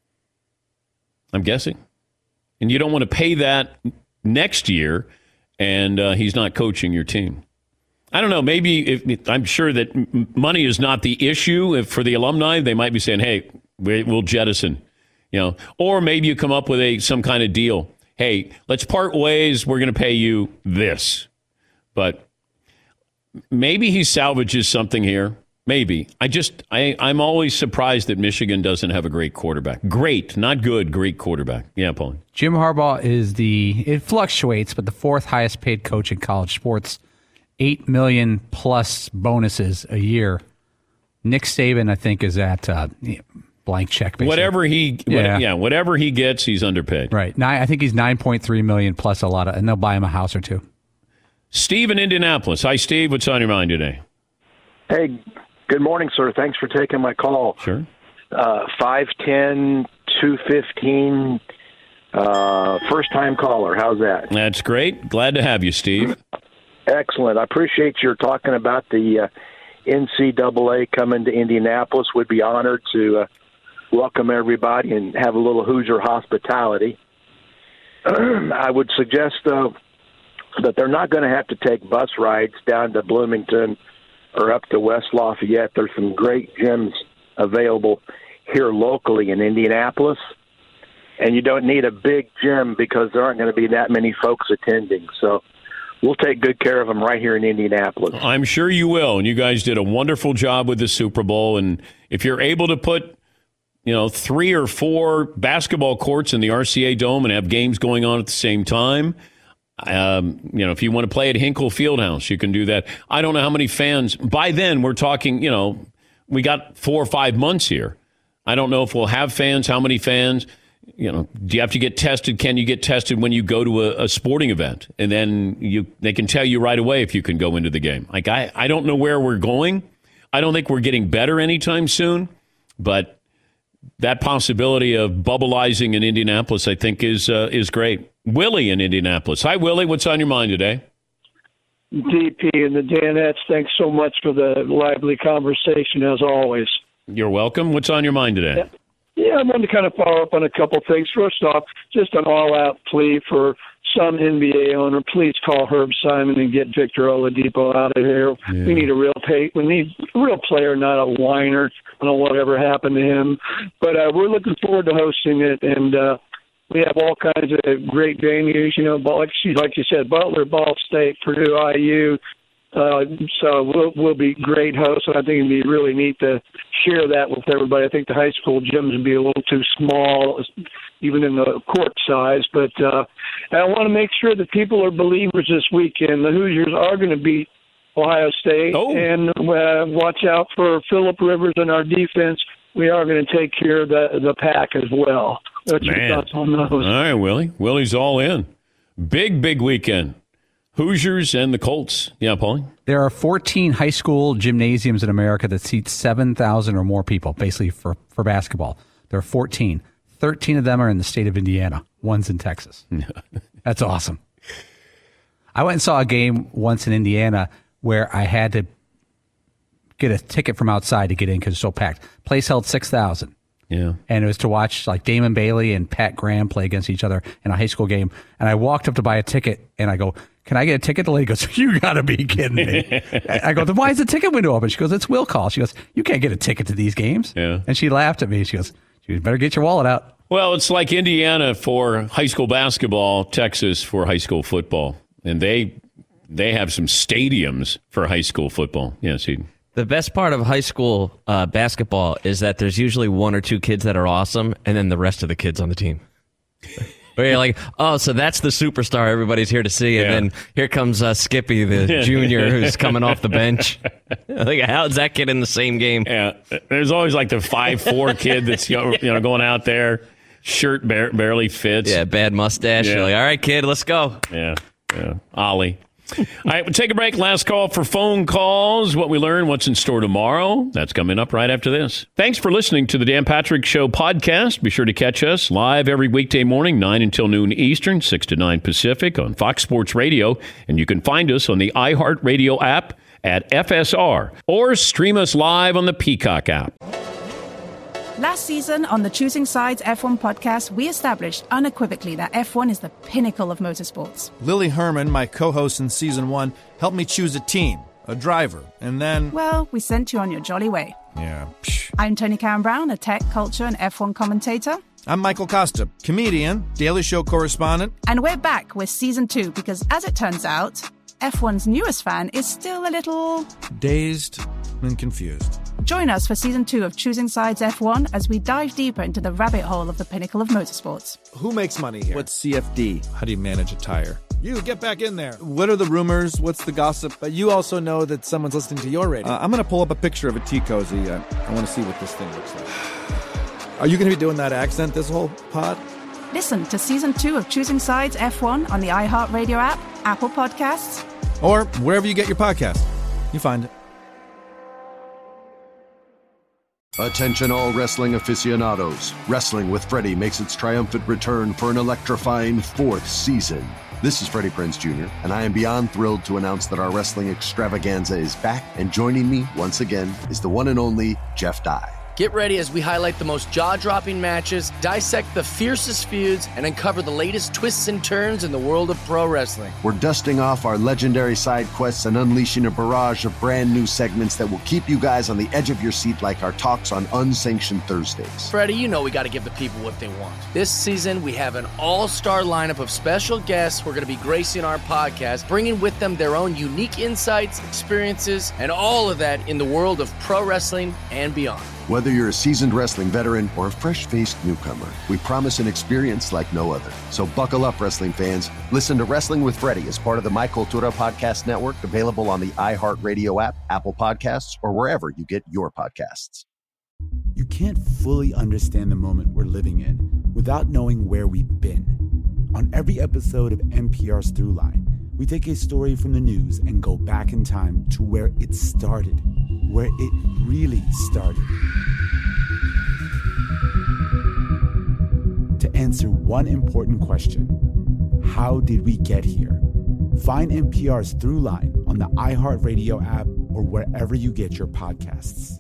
I'm guessing. And you don't want to pay that next year, and uh, he's not coaching your team. I don't know. Maybe if, I'm sure that money is not the issue. If for the alumni, they might be saying, hey, we'll jettison. You know, or maybe you come up with a some kind of deal. Hey, let's part ways. We're going to pay you this. But maybe he salvages something here. Maybe. I just, I, I'm always surprised that Michigan doesn't have a great quarterback. Great, not good, great quarterback. Yeah, Paul. Jim Harbaugh is the, it fluctuates, but the fourth highest paid coach in college sports. Eight million plus bonuses a year. Nick Saban, I think, is at uh, blank check. Basically. Whatever he, yeah. What, yeah, whatever he gets, he's underpaid. Right. Nine, I think he's nine point three million plus a lot of, and they'll buy him a house or two. Steve in Indianapolis. Hi, Steve. What's on your mind today? Hey, good morning, sir. Thanks for taking my call. Sure. Uh, five ten, two fifteen, uh, first-time caller. How's that? That's great. Glad to have you, Steve. Excellent. I appreciate your talking about the uh, N C double A coming to Indianapolis. Would be honored to uh, welcome everybody and have a little Hoosier hospitality. I would suggest, though, that they're not going to have to take bus rides down to Bloomington or up to West Lafayette. There's some great gyms available here locally in Indianapolis, and you don't need a big gym because there aren't going to be that many folks attending. So we'll take good care of them right here in Indianapolis. I'm sure you will, and you guys did a wonderful job with the Super Bowl, and if you're able to put, you know, three or four basketball courts in the R C A Dome and have games going on at the same time, Um, you know, if you want to play at Hinkle Fieldhouse, you can do that. I don't know how many fans. By then, we're talking, you know, we got four or five months here. I don't know if we'll have fans, how many fans. You know, do you have to get tested? Can you get tested when you go to a, a sporting event? And then you they can tell you right away if you can go into the game. Like, I, I don't know where we're going. I don't think we're getting better anytime soon. But that possibility of bubbleizing in Indianapolis, I think, is uh, is great. Willie in Indianapolis. Hi, Willie. What's on your mind today? D P and the Danettes, thanks so much for the lively conversation, as always. You're welcome. What's on your mind today? Yeah, yeah I wanted to kind of follow up on a couple things. First off, just an all-out plea for some N B A owner. Please call Herb Simon and get Victor Oladipo out of here. Yeah. We need a real pay. We need a real player, not a whiner. I don't know whatever happened to him. But uh, we're looking forward to hosting it, and uh, we have all kinds of great venues, you know, like, like you said, Butler, Ball State, Purdue, I U. Uh, so we'll, we'll be great hosts, and I think it'd be really neat to share that with everybody. I think the high school gyms would be a little too small, even in the court size. But uh, I want to make sure that people are believers this weekend. The Hoosiers are going to beat Ohio State, oh. and uh, watch out for Phillip Rivers and our defense. We are going to take care of the, the pack as well. What's your thoughts on those? All right, Willie. Willie's all in. Big, big weekend. Hoosiers and the Colts. Yeah, Paulie? There are fourteen high school gymnasiums in America that seat seven thousand or more people, basically for, for basketball. There are fourteen. thirteen of them are in the state of Indiana. One's in Texas. That's awesome. I went and saw a game once in Indiana where I had to get a ticket from outside to get in because it's so packed. Place held six thousand. Yeah. And it was to watch like Damon Bailey and Pat Graham play against each other in a high school game. And I walked up to buy a ticket and I go, can I get a ticket? The lady goes, you got to be kidding me. I go, then why is the ticket window open? She goes, it's will call. She goes, you can't get a ticket to these games. Yeah. And she laughed at me. She goes, you better get your wallet out. Well, it's like Indiana for high school basketball, Texas for high school football. And they they have some stadiums for high school football. Yes, he. The best part of high school uh, basketball is that there's usually one or two kids that are awesome, and then the rest of the kids on the team. Where you're like, oh, so that's the superstar everybody's here to see, and Yeah. then here comes uh, Skippy, the junior, who's coming off the bench. Like, how's that kid in the same game? Yeah, there's always like the five four kid that's you know going out there, shirt bar- barely fits. Yeah, bad mustache. Yeah. You're like, all right, kid, let's go. Yeah, yeah, Ollie. All right, we'll take a break. Last call for phone calls. What we learn, what's in store tomorrow. That's coming up right after this. Thanks for listening to the Dan Patrick Show podcast. Be sure to catch us live every weekday morning, nine until noon Eastern, six to nine Pacific on Fox Sports Radio. And you can find us on the iHeartRadio app, at F S R or stream us live on the Peacock app. Last season on the Choosing Sides F one podcast, we established unequivocally that F one is the pinnacle of motorsports. Lily Herman, my co-host in season one, helped me choose a team, a driver, and then... Well, we sent you on your jolly way. Yeah. Psh. I'm Tony Karen Brown, a tech, culture, and F one commentator. I'm Michael Costa, comedian, Daily Show correspondent. And we're back with season two because, as it turns out, F one's newest fan is still a little... dazed and confused. Join us for season two of Choosing Sides F one as we dive deeper into the rabbit hole of the pinnacle of motorsports. Who makes money here? What's C F D? How do you manage a tire? You, get back in there. What are the rumors? What's the gossip? But you also know that someone's listening to your radio. Uh, I'm going to pull up a picture of a tea cozy. Uh, I want to see what this thing looks like. Are you going to be doing that accent this whole pod? Listen to season two of Choosing Sides F one on the iHeartRadio app, Apple Podcasts, or wherever you get your podcast. You find it. Attention all wrestling aficionados. Wrestling with Freddie makes its triumphant return for an electrifying fourth season. This is Freddie Prinze Junior, and I am beyond thrilled to announce that our wrestling extravaganza is back, and joining me once again is the one and only Jeff Dye. Get ready as we highlight the most jaw-dropping matches, dissect the fiercest feuds, and uncover the latest twists and turns in the world of pro wrestling. We're dusting off our legendary side quests and unleashing a barrage of brand new segments that will keep you guys on the edge of your seat like our talks on Unsanctioned Thursdays. Freddie, you know we got to give the people what they want. This season, we have an all-star lineup of special guests who are going to be gracing our podcast, bringing with them their own unique insights, experiences, and all of that in the world of pro wrestling and beyond. Whether you're a seasoned wrestling veteran or a fresh-faced newcomer, we promise an experience like no other. So buckle up, wrestling fans. Listen to Wrestling with Freddie as part of the My Cultura Podcast Network, available on the iHeartRadio app, Apple Podcasts, or wherever you get your podcasts. You can't fully understand the moment we're living in without knowing where we've been. On every episode of N P R's Throughline, we take a story from the news and go back in time to where it started, where it really started. To answer one important question, how did we get here? Find N P R's Throughline on the iHeartRadio app or wherever you get your podcasts.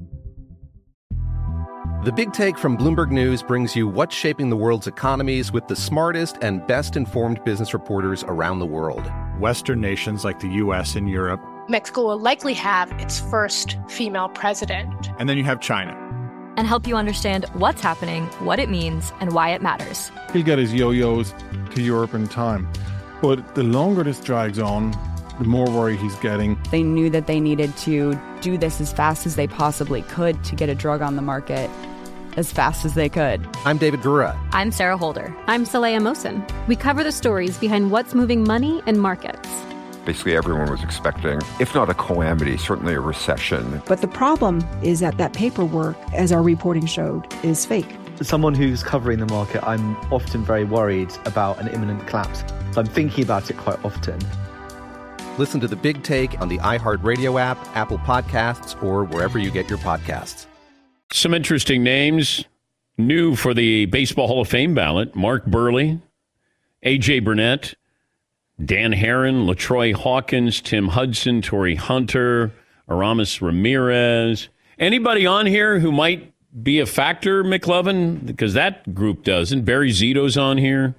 The Big Take from Bloomberg News brings you what's shaping the world's economies with the smartest and best-informed business reporters around the world. Western nations like the U S and Europe. Mexico will likely have its first female president. And then you have China. And help you understand what's happening, what it means, and why it matters. He'll get his yo-yos to Europe in time. But the longer this drags on, the more worry he's getting. They knew that they needed to do this as fast as they possibly could to get a drug on the market as fast as they could. I'm David Gura. I'm Sarah Holder. I'm Saleha Mohsin. We cover the stories behind what's moving money and markets. Basically, everyone was expecting, if not a calamity, certainly a recession. But the problem is that that paperwork, as our reporting showed, is fake. As someone who's covering the market, I'm often very worried about an imminent collapse. So I'm thinking about it quite often. Listen to The Big Take on the iHeartRadio app, Apple Podcasts, or wherever you get your podcasts. Some interesting names. New for the Baseball Hall of Fame ballot: Mark Buehrle, A J Burnett, Dan Herron, LaTroy Hawkins, Tim Hudson, Torrey Hunter, Aramis Ramirez. Anybody on here who might be a factor, McLovin? Because that group doesn't. Barry Zito's on here.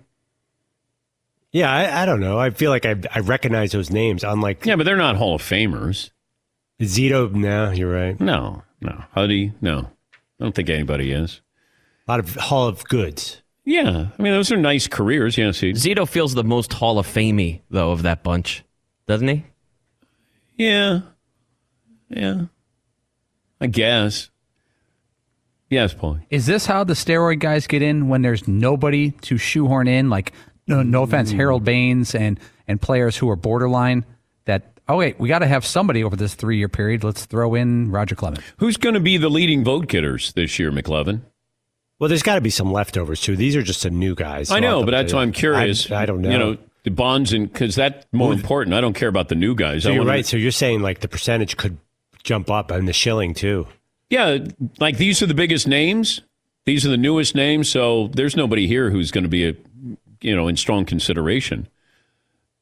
Yeah, I, I don't know. I feel like I, I recognize those names. Unlike yeah, but they're not Hall of Famers. Zito, no, you're right. No, no. Huddy, no. I don't think anybody is. A lot of Hall of Goods. Yeah, I mean, those are nice careers. Yeah, see. Zito feels the most Hall of Famey, though, of that bunch, doesn't he? Yeah. Yeah. I guess. Yes, Paul. Is this how the steroid guys get in when there's nobody to shoehorn in? Like, no, no offense, Harold Baines and, and players who are borderline that, oh, wait, we got to have somebody over this three-year period. Let's throw in Roger Clemens. Who's going to be the leading vote getters this year, McLovin? Well, there's got to be some leftovers, too. These are just the new guys. So I know, but that's why I'm curious. I, I don't know. You know, the bonds, and because that's more Well, important. I don't care about the new guys. So I you're wanna- right. So you're saying, like, the percentage could jump up and the shilling, too. Yeah, like these are the biggest names. These are the newest names. So there's nobody here who's going to be, a, you know, in strong consideration.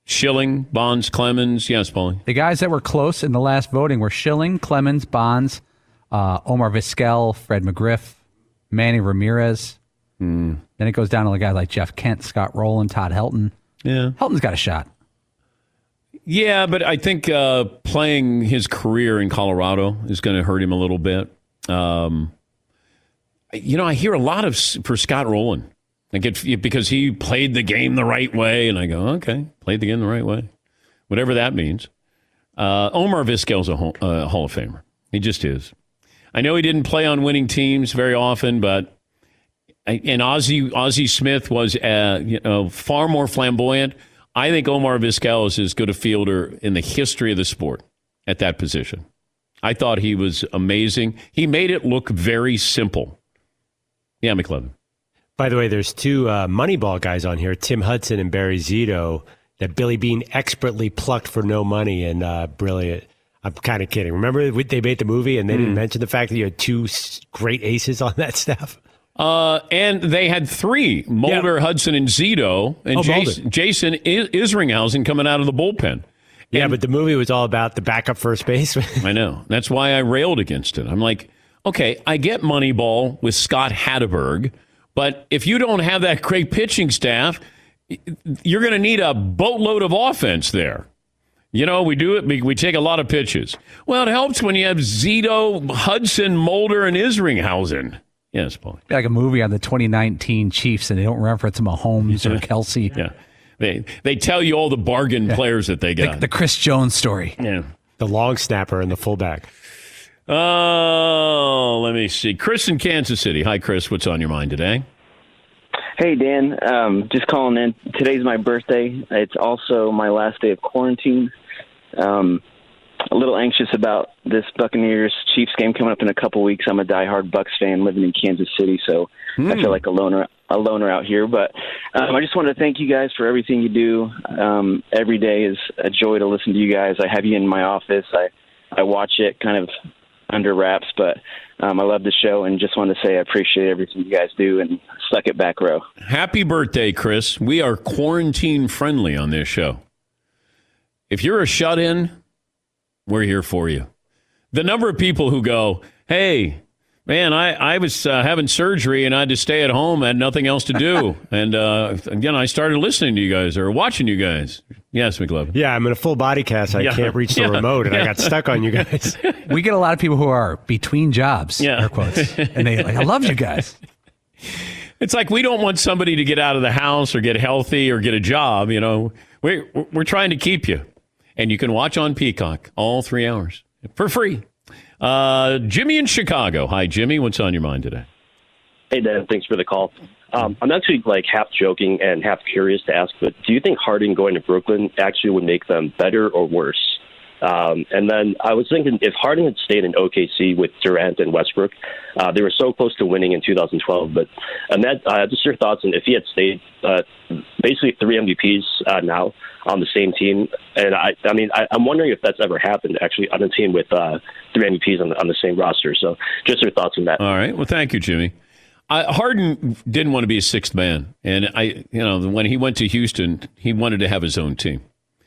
Schilling, Bonds, Clemens. Yes, Paulie. The guys that were close in the last voting were Schilling, Clemens, Bonds, uh, Omar Vizquel, Fred McGriff, Manny Ramirez. Mm. Then it goes down to a guy like Jeff Kent, Scott Rowland, Todd Helton. Yeah. Helton's got a shot. Yeah, but I think uh, playing his career in Colorado is going to hurt him a little bit. Um, you know, I hear a lot of for Scott Rowland. I get because he played the game the right way, and I go, okay, played the game the right way, whatever that means. Uh, Omar Vizquel's a Hall, uh, Hall of Famer. He just is. I know he didn't play on winning teams very often, but and Ozzie Ozzie Smith was uh, you know far more flamboyant. I think Omar Vizquel is as good a fielder in the history of the sport at that position. I thought he was amazing. He made it look very simple. Yeah, McLevin. By the way, there's two uh, Moneyball guys on here, Tim Hudson and Barry Zito, that Billy Beane expertly plucked for no money and uh, brilliant. I'm kind of kidding. Remember they made the movie and they mm. didn't mention the fact that you had two great aces on that staff? Uh, and they had three, Mulder, yeah. Hudson, and Zito, and oh, Jason, Jason Isringhausen coming out of the bullpen. Yeah, and, but the movie was all about the backup first baseman. I know. That's why I railed against it. I'm like, okay, I get Moneyball with Scott Hatteberg, but if you don't have that great pitching staff, you're going to need a boatload of offense there. You know, we do it. We take a lot of pitches. Well, it helps when you have Zito, Hudson, Mulder, and Isringhausen. Yes, Paul. Like a movie on the twenty nineteen Chiefs, and they don't reference Mahomes yeah. or Kelsey. Yeah, they they tell you all the bargain yeah. players that they got. The, the Chris Jones story. Yeah, the long snapper and the fullback. Oh, let me see. Chris in Kansas City. Hi, Chris. What's on your mind today? Hey, Dan. Um, just calling in. Today's my birthday. It's also my last day of quarantine. Um, a little anxious about this Buccaneers-Chiefs game coming up in a couple weeks. I'm a diehard Bucs fan living in Kansas City, so mm. I feel like a loner, a loner out here. But um, I just wanted to thank you guys for everything you do. Um, every day is a joy to listen to you guys. I have you in my office. I, I watch it kind of under wraps, but um, I love the show and just want to say I appreciate everything you guys do and suck it back row. Happy birthday, Chris. We are quarantine friendly on this show. If you're a shut-in, we're here for you. The number of people who go, hey, man, I, I was uh, having surgery and I had to stay at home. I had nothing else to do. and, uh, again, I started listening to you guys or watching you guys. Yes, McLevin. Yeah, I'm in a full body cast. I yeah. can't reach the yeah. remote, and yeah. I got stuck on you guys. We get a lot of people who are between jobs, yeah. air quotes, and they like, I love you guys. It's like we don't want somebody to get out of the house or get healthy or get a job. You know, we're, we're trying to keep you. And you can watch on Peacock all three hours for free. Uh, Jimmy in Chicago. Hi, Jimmy. What's on your mind today? Hey, Dan. Thanks for the call. Um, I'm actually like half joking and half curious to ask, but do you think Harden going to Brooklyn actually would make them better or worse? Um, and then I was thinking if Harden had stayed in O K C with Durant and Westbrook, uh, they were so close to winning in two thousand twelve. But Ahmed, uh, just your thoughts on if he had stayed, uh, basically three M V Ps uh, now on the same team. And I, I mean, I, I'm wondering if that's ever happened actually on a team with uh, three M V Ps on the, on the same roster. So just your thoughts on that. All right. Well, thank you, Jimmy. Uh, Harden didn't want to be a sixth man, and I, you know, when he went to Houston, he wanted to have his own team.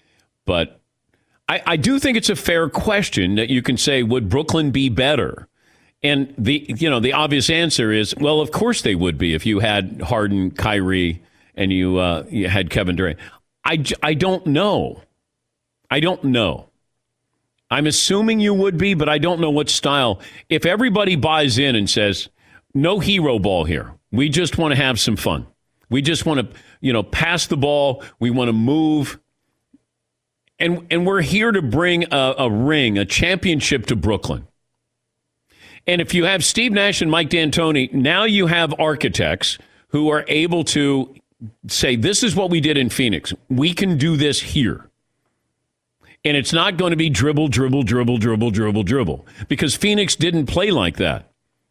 But I, I do think it's a fair question that you can say, would Brooklyn be better? And the, you know, the obvious answer is, well, of course they would be if you had Harden, Kyrie, and you, uh, you had Kevin Durant. I, I don't know. I don't know. I'm assuming you would be, but I don't know what style. If everybody buys in and says, no hero ball here. We just want to have some fun. We just want to, you know, pass the ball. We want to move. And and we're here to bring a, a ring, a championship to Brooklyn. And if you have Steve Nash and Mike D'Antoni, now you have architects who are able to say, this is what we did in Phoenix. We can do this here. And it's not going to be dribble, dribble, dribble, dribble, dribble, dribble. Because Phoenix didn't play like that.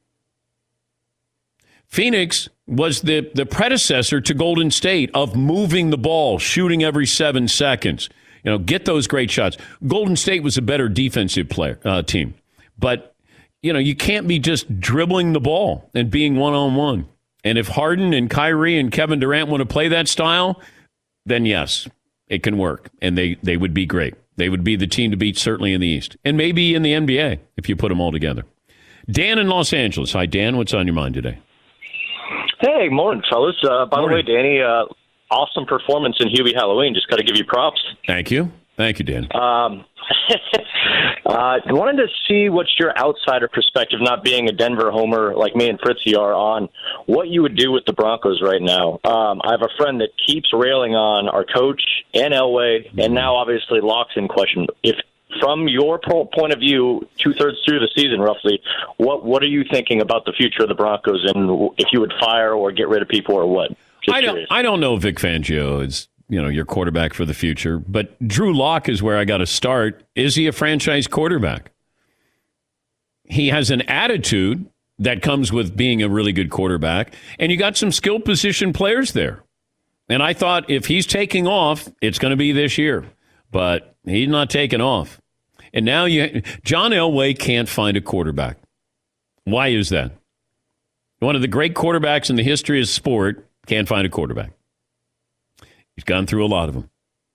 Phoenix was the, the predecessor to Golden State of moving the ball, shooting every seven seconds. You know, get those great shots. Golden State was a better defensive player uh, team. But, you know, you can't be just dribbling the ball and being one-on-one. And if Harden and Kyrie and Kevin Durant want to play that style, then yes. It can work, and they, they would be great. They would be the team to beat, certainly in the East, and maybe in the N B A if you put them all together. Dan in Los Angeles. Hi, Dan. What's on your mind today? Hey, morning, fellas. Uh, by Morning. the way, Danny, uh, awesome performance in Hubie Halloween. Just got to give you props. Thank you. Thank you, Dan. Um, uh, I wanted to see what's your outsider perspective, not being a Denver homer like me and Fritzy are, on what you would do with the Broncos right now. Um, I have a friend that keeps railing on our coach and Elway, and now obviously Locke's in question. If from your po- point of view, two-thirds through the season roughly, what what are you thinking about the future of the Broncos, and if you would fire or get rid of people or what? Just I don't. curious. I don't know if Vic Fangio is, you know, your quarterback for the future, but Drew Lock is where I got to start. Is he a franchise quarterback? He has an attitude that comes with being a really good quarterback, and you got some skill position players there. And I thought if he's taking off, it's going to be this year, but he's not taking off. And now you, John Elway can't find a quarterback. Why is that? One of the great quarterbacks in the history of sport can't find a quarterback. He's gone through a lot of them.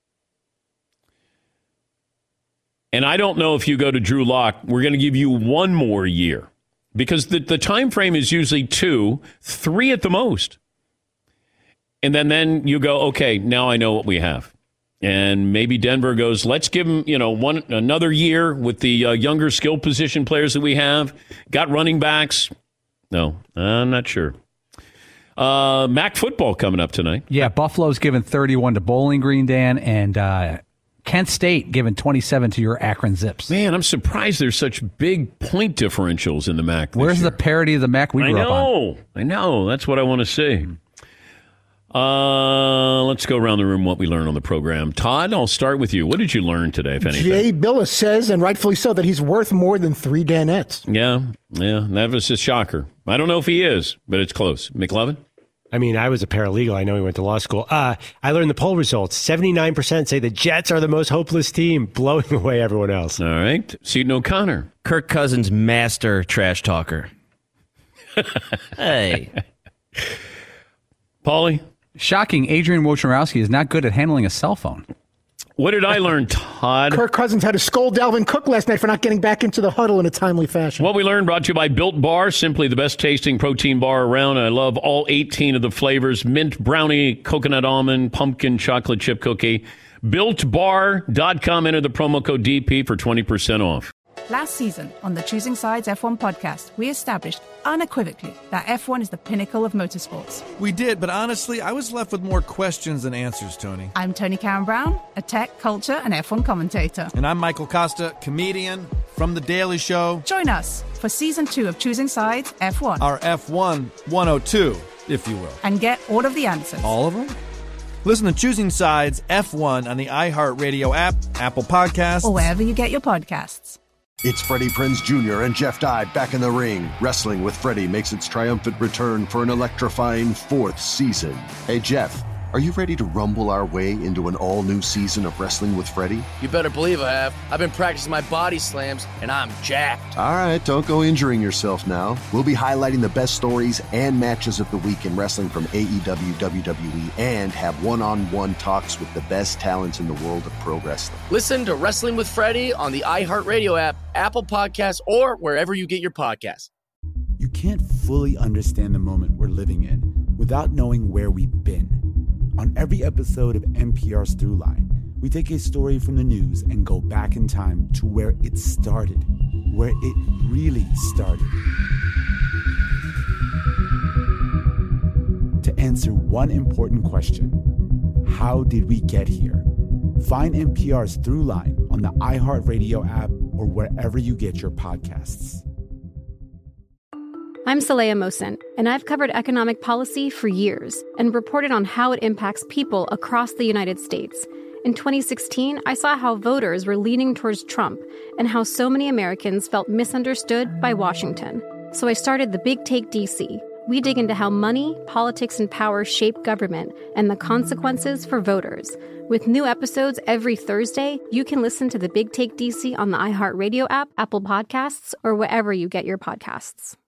And I don't know if you go to Drew Lock, we're going to give you one more year, because the, the time frame is usually two, three at the most. And then, then you go, okay, now I know what we have. And maybe Denver goes, let's give him, you know, one another year with the uh, younger skill position players that we have. Got running backs. No, I'm not sure. Uh, M A C football coming up tonight. Yeah, Buffalo's given thirty-one to Bowling Green, Dan, and uh, Kent State given twenty-seven to your Akron Zips. Man, I'm surprised there's such big point differentials in the M A C this Where's year. the parity of the M A C we I grew up on? know. I know. That's what I want to see. Uh, let's go around the room what we learned on the program. Todd, I'll start with you. What did you learn today, if anything? Jay Billis says, and rightfully so, that he's worth more than three Danettes. Yeah, yeah, that was a shocker. I don't know if he is, but it's close. McLovin? I mean, I was a paralegal. I know he went to law school. Uh, I learned the poll results. seventy-nine percent say the Jets are the most hopeless team, blowing away everyone else. All right. Seton O'Connor. Kirk Cousins, master trash talker. Hey. Paulie? Shocking, Adrian Wojnarowski is not good at handling a cell phone. What did I learn, Todd? Kirk Cousins had to scold Dalvin Cook last night for not getting back into the huddle in a timely fashion. What we learned brought to you by Built Bar, simply the best tasting protein bar around. I love all eighteen of the flavors: mint, brownie, coconut almond, pumpkin, chocolate chip cookie. built bar dot com. Enter the promo code D P for twenty percent off. Last season on the Choosing Sides F one podcast, we established unequivocally that F one is the pinnacle of motorsports. We did, but honestly, I was left with more questions than answers, Tony. I'm Tony Karen Brown, a tech, culture, and F one commentator. And I'm Michael Costa, comedian from The Daily Show. Join us for season two of Choosing Sides F one. Our F one one oh two, if you will. And get all of the answers. All of them? Listen to Choosing Sides F one on the iHeartRadio app, Apple Podcasts, or wherever you get your podcasts. It's Freddie Prinze Junior and Jeff Dye back in the ring. Wrestling with Freddie makes its triumphant return for an electrifying fourth season. Hey, Jeff, are you ready to rumble our way into an all-new season of Wrestling with Freddie? You better believe I have. I've been practicing my body slams, and I'm jacked. All right, don't go injuring yourself now. We'll be highlighting the best stories and matches of the week in wrestling from A E W, W W E, and have one-on-one talks with the best talents in the world of pro wrestling. Listen to Wrestling with Freddie on the iHeartRadio app, Apple Podcasts, or wherever you get your podcasts. You can't fully understand the moment we're living in without knowing where we've been. On every episode of N P R's Throughline, we take a story from the news and go back in time to where it started, where it really started. To answer one important question: how did we get here? Find N P R's Throughline on the iHeartRadio app or wherever you get your podcasts. I'm Saleha Mohsen, and I've covered economic policy for years and reported on how it impacts people across the United States. In twenty sixteen, I saw how voters were leaning towards Trump and how so many Americans felt misunderstood by Washington. So I started The Big Take D C. We dig into how money, politics, and power shape government and the consequences for voters. With new episodes every Thursday, you can listen to The Big Take D C on the iHeartRadio app, Apple Podcasts, or wherever you get your podcasts.